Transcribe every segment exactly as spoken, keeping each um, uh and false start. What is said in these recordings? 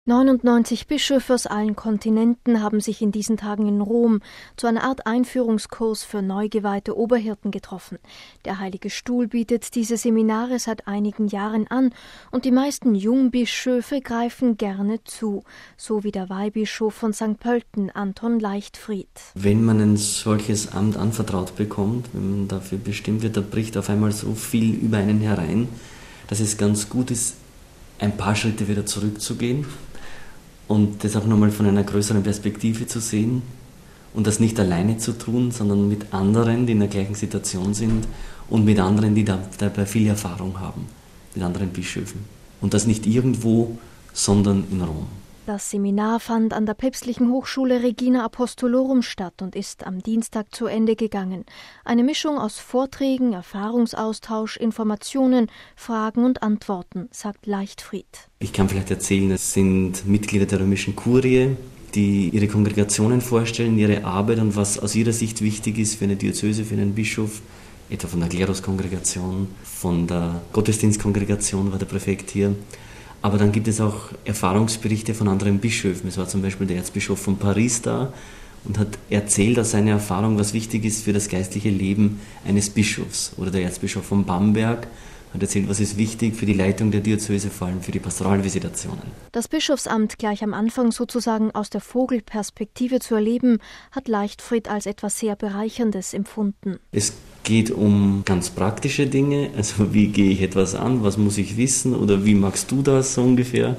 neunundneunzig Bischöfe aus allen Kontinenten haben sich in diesen Tagen in Rom zu einer Art Einführungskurs für neu geweihte Oberhirten getroffen. Der Heilige Stuhl bietet diese Seminare seit einigen Jahren an und die meisten Jungbischöfe greifen gerne zu, so wie der Weihbischof von Sankt Pölten, Anton Leichtfried. Wenn man ein solches Amt anvertraut bekommt, wenn man dafür bestimmt wird, da bricht auf einmal so viel über einen herein, dass es ganz gut ist, ein paar Schritte wieder zurückzugehen und das auch nochmal von einer größeren Perspektive zu sehen und das nicht alleine zu tun, sondern mit anderen, die in der gleichen Situation sind und mit anderen, die da, dabei viel Erfahrung haben, mit anderen Bischöfen. Und das nicht irgendwo, sondern in Rom. Das Seminar fand an der Päpstlichen Hochschule Regina Apostolorum statt und ist am Dienstag zu Ende gegangen. Eine Mischung aus Vorträgen, Erfahrungsaustausch, Informationen, Fragen und Antworten, sagt Leichtfried. Ich kann vielleicht erzählen, es sind Mitglieder der römischen Kurie, die ihre Kongregationen vorstellen, ihre Arbeit und was aus ihrer Sicht wichtig ist für eine Diözese, für einen Bischof, etwa von der Kleruskongregation, von der Gottesdienstkongregation war der Präfekt hier. Aber dann gibt es auch Erfahrungsberichte von anderen Bischöfen. Es war zum Beispiel der Erzbischof von Paris da und hat erzählt aus seiner Erfahrung, was wichtig ist für das geistliche Leben eines Bischofs. Oder der Erzbischof von Bamberg hat erzählt, was ist wichtig für die Leitung der Diözese, vor allem für die Pastoralvisitationen. Das Bischofsamt gleich am Anfang sozusagen aus der Vogelperspektive zu erleben, hat Leichtfried als etwas sehr Bereicherndes empfunden. Es geht um ganz praktische Dinge, also wie gehe ich etwas an, was muss ich wissen oder wie magst du das so ungefähr.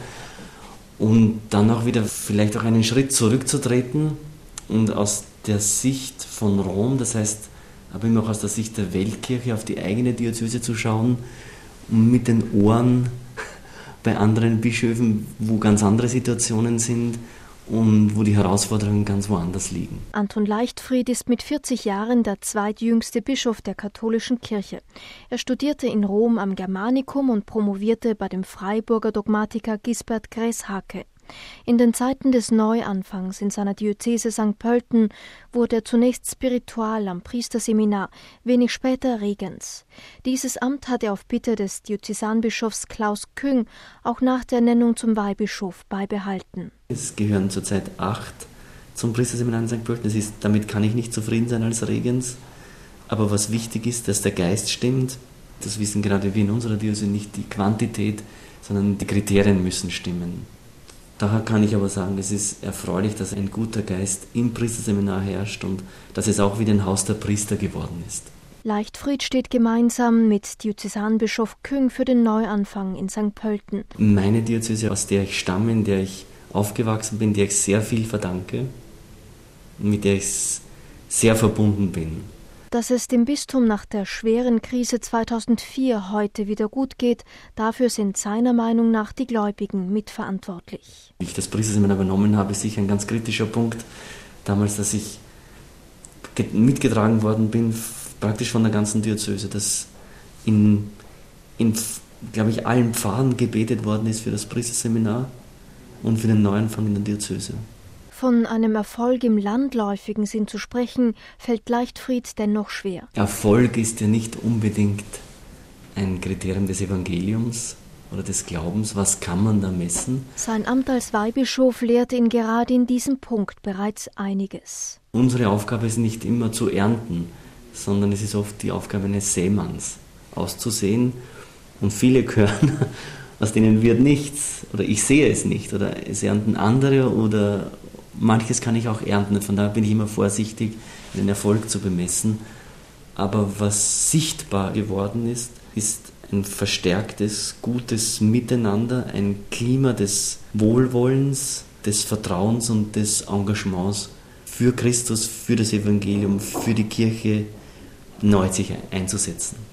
Und dann auch wieder vielleicht auch einen Schritt zurückzutreten und aus der Sicht von Rom, das heißt aber immer auch aus der Sicht der Weltkirche auf die eigene Diözese zu schauen und mit den Ohren bei anderen Bischöfen, wo ganz andere Situationen sind und wo die Herausforderungen ganz woanders liegen. Anton Leichtfried ist mit vierzig Jahren der zweitjüngste Bischof der katholischen Kirche. Er studierte in Rom am Germanicum und promovierte bei dem Freiburger Dogmatiker Gisbert Gräshake. In den Zeiten des Neuanfangs in seiner Diözese Sankt Pölten wurde er zunächst Spiritual am Priesterseminar, wenig später Regens. Dieses Amt hat er auf Bitte des Diözesanbischofs Klaus Küng auch nach der Ernennung zum Weihbischof beibehalten. Es gehören zurzeit acht zum Priesterseminar in Sankt Pölten. Das ist, damit kann ich nicht zufrieden sein als Regens. Aber was wichtig ist, dass der Geist stimmt. Das wissen gerade wir in unserer Diözese, nicht die Quantität, sondern die Kriterien müssen stimmen. Daher kann ich aber sagen, es ist erfreulich, dass ein guter Geist im Priesterseminar herrscht und dass es auch wieder ein Haus der Priester geworden ist. Leichtfried steht gemeinsam mit Diözesanbischof Küng für den Neuanfang in Sankt Pölten. Meine Diözese, aus der ich stamme, in der ich aufgewachsen bin, der ich sehr viel verdanke und mit der ich sehr verbunden bin. Dass es dem Bistum nach der schweren Krise zweitausendvier heute wieder gut geht, dafür sind seiner Meinung nach die Gläubigen mitverantwortlich. Wie ich das Priesterseminar übernommen habe, ist sicher ein ganz kritischer Punkt. Damals, dass ich mitgetragen worden bin, praktisch von der ganzen Diözese, dass in, in glaube ich, allen Pfarren gebetet worden ist für das Priesterseminar und für den Neuanfang in der Diözese. Von einem Erfolg im landläufigen Sinn zu sprechen, fällt Leichtfried dennoch schwer. Erfolg ist ja nicht unbedingt ein Kriterium des Evangeliums oder des Glaubens. Was kann man da messen? Sein Amt als Weihbischof lehrt ihn gerade in diesem Punkt bereits einiges. Unsere Aufgabe ist nicht immer zu ernten, sondern es ist oft die Aufgabe eines Seemanns, auszusehen. Und viele hören, aus denen wird nichts oder ich sehe es nicht oder es ernten andere oder manches kann ich auch ernten, von daher bin ich immer vorsichtig, den Erfolg zu bemessen. Aber was sichtbar geworden ist, ist ein verstärktes, gutes Miteinander, ein Klima des Wohlwollens, des Vertrauens und des Engagements für Christus, für das Evangelium, für die Kirche neu sich einzusetzen.